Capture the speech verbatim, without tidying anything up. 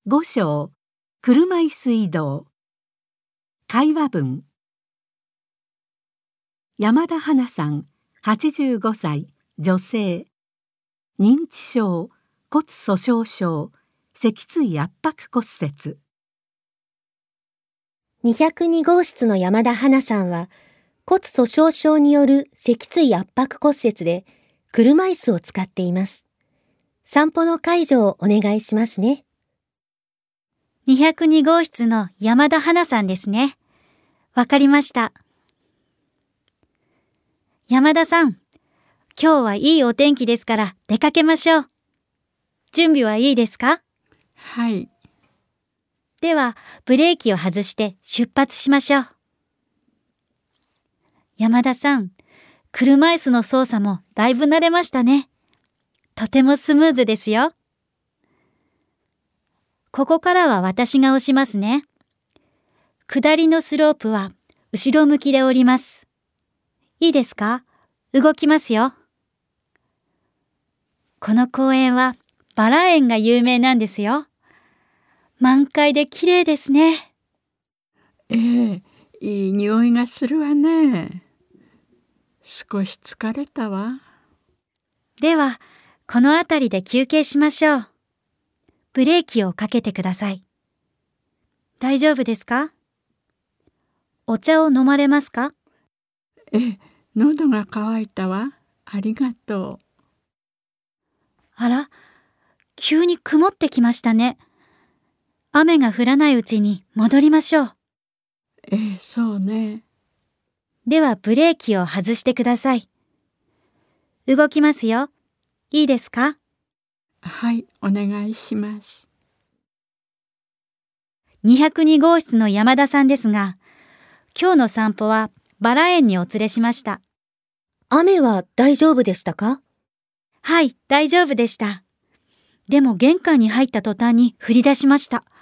五章、車椅子移動。会話文。山田花さん、はちじゅうごさい、女性。認知症、骨粗しょう症、脊椎圧迫骨折。 にひゃくに号室の山田花さんは、骨粗しょう症による脊椎圧迫骨折で、車椅子を使っています。散歩の介助をお願いしますね。 にひゃくに号室の山田花さんですね。わかりました。山田さん、今日はいいお天気ですから出かけましょう。準備はいいですか？ はい。 では、ブレーキを外して出発しましょう。山田さん、車椅子の操作もだいぶ慣れましたね。とてもスムーズですよ。ここからは私が押しますね。下りのスロープは後ろ向きで降ります。いいですか？動きますよ。この公園はバラ園が有名なんですよ。満開で綺麗ですね。 ええ、いい匂いがするわね。少し疲れたわ。 では、この辺りで休憩しましょう。ブレーキをかけてください。大丈夫ですか？お茶を飲まれますか？ ええ、喉が渇いたわ。ありがとう。 あら、急に曇ってきましたね。雨が降らないうちに戻りましょう。 ええ、そうね。 ではブレーキを外してください。動きますよ。いいですか？ はい、お願いします。 にひゃくに号室の山田さんですが、今日の散歩はバラ園にお連れしました。 雨は大丈夫でしたか？ はい、大丈夫でした。でも玄関に入った途端に降り出しました。